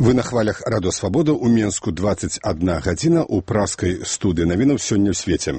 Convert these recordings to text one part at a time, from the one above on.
Вы на хвалях Радио Свабода. У Менску 21 гадзіна. У праскай студыі навінаў сёння ў свеце.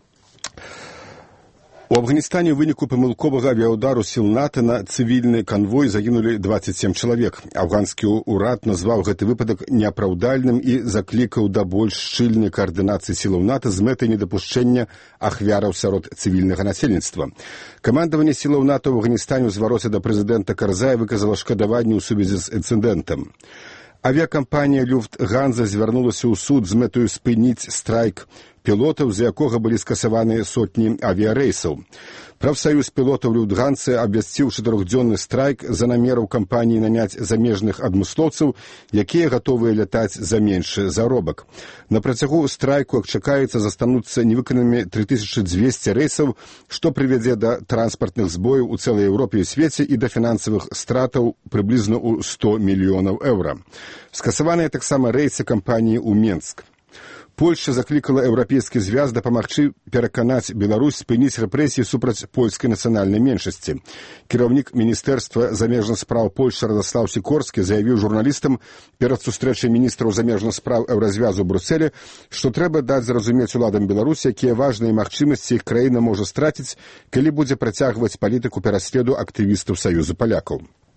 У Афганістане ў выніку памылковага авіаудару сіл НАТО на цывільны канвой загінулі 27 чалавек. Афганскі ўрад назваў гэты выпадак неапраўдальным і заклікаў да больш шчыльнай каардынацыі сілаў НАТО з мэтай недапушчэння ахвяраў сярод цывільнага насельніцтва. Камандаванне сілаў НАТО ў Афганістане ў звароце да прэзідэнта Карзая выказала шкадаванне ў сувязі з інцыдэнтам. Авіакампанія Люфтганза звярнулася ў суд з мэтаю спыніць страйк пілотаў, з якога былі скасаваныя сотні авіярэйсаў. Прафсаюз пілотаў Люфтганза абвясціў 4-дзённы страйк за намераў кампаніі наняць замежных адмыслоўцаў, якія гатовыя лятаць за меншы заробак. На працягу страйку, як чакаецца, застануцца невыкананымі 3200 рэйсаў, што прывядзе да транспартных збояў у цэлай Еўропе і свеце і да фінансавых стратаў прыблізна ў 100 мільёнаў еўра. Скасаваныя таксама рэйсы кампаніі ў Менск. Польшча заклікала Еўрапейскі звяз дапамагчы пераканаць Беларусь спыніць рэпрэсіі супраць польскай нацыянальнай меншасці. Кіраўнік Міністэрства замежных спраў Польшчы Радаслаў Сікорскі заявіў журналістам перад сустрэчай міністраў замежных спраў Еўразвязу ў Брусэлі, што трэба даць зразумець уладам Беларусі, якія важныя магчымасці іх краіна можа страціць, калі будзе працягваць палітыку пераследу актывістаў Саюзу палякаў.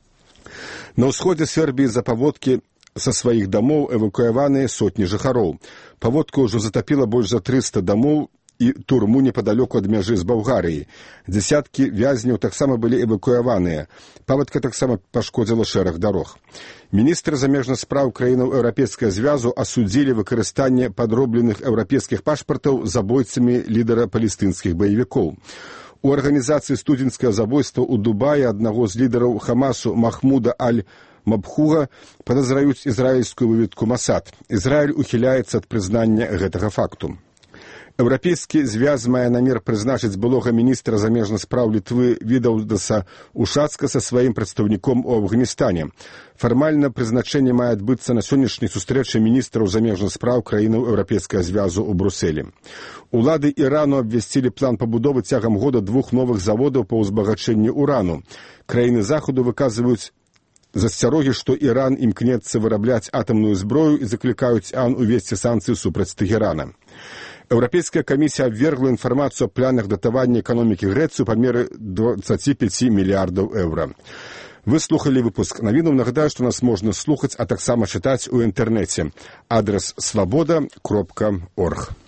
На ўсходзе Сербіі за паводкі са сваіх дамоў эвакуяваныя сотні жыхароў. Паводка ўжо затапіла больш за 300 дамоў і турму непадалёку ад мяжы з Балгарыяй. Дзясяткі вязняў таксама былі эвакуяваныя. Паводка таксама пашкодзіла шэраг дарог. Міністры замежных спраў краінаў Еўрапейскага звязу асудзілі выкарыстанне падробленых еўрапейскіх пашпартаў забойцамі лідара палестынскіх баевікоў. У арганізацыі студзеньскага забойства ў Дубаі аднаго з лідараў Хамасу Махмуда Аль-Мабхуга падазраюць ізраільскую выведку Масад. Ізраіль ухіляецца ад прызнання гэтага факту. Еўрапейскі звяз мае намер прызначыць былога міністра замежных спраў Літвы Відаўдаса Ушацка са сваім прадстаўніком у Афганістане. Фармальна прызначэнне мае адбыцца на сённяшняй сустрэчы міністраў замежных спраў краінаў Еўрапейскага звязу ў Брусэлі. Улады Ірану абвясцілі план пабудовы цягам года 2 новых заводаў па ўзбагачэнні урану. Краіны Захаду выказваюць засцярогі, што Іран імкнецца вырабляць атамную зброю і заклікаюць АН увесці санкцыі супраць Тэгерана. Еўрапейская камісія абвергла інфармацыю аб планах датавання эканомікі Грэцыі па меры 25 мільярдаў еўра. Вы слухалі выпуск навінаў. Нагадаю, што нас можна слухаць, а таксама чытаць у інтэрнэце. Адрас свабода.орг.